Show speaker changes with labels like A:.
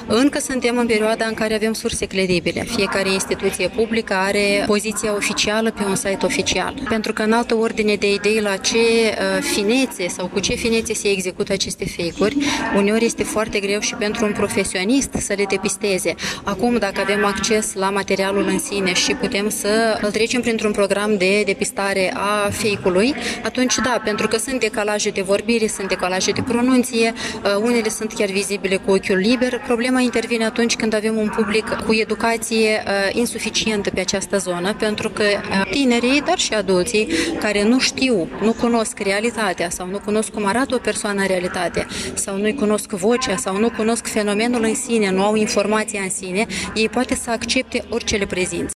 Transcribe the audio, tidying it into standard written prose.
A: Încă suntem în perioada în care avem surse credibile. Fiecare instituție publică are poziția oficială pe un site oficial. Pentru că în altă ordine de idei la ce finețe sau cu ce finețe se execută aceste fake-uri, uneori este foarte greu și pentru un profesionist să le depisteze. Acum, dacă avem acces la materialul în sine și putem să îl trecem printr-un program de depistare a fake-ului, atunci da, pentru că sunt decalaje de vorbire, sunt decalaje de pronunție, unele sunt chiar vizibile cu ochiul liber. Problema intervine atunci când avem un public cu educație insuficientă pe această zonă, pentru că tinerii, dar și adulții, care nu știu, nu cunosc realitatea sau nu cunosc cum arată o persoană în realitate, sau nu-i cunosc vocea, sau nu cunosc fenomenul în sine, nu au informația în sine, ei poate să accepte orice le prezinți.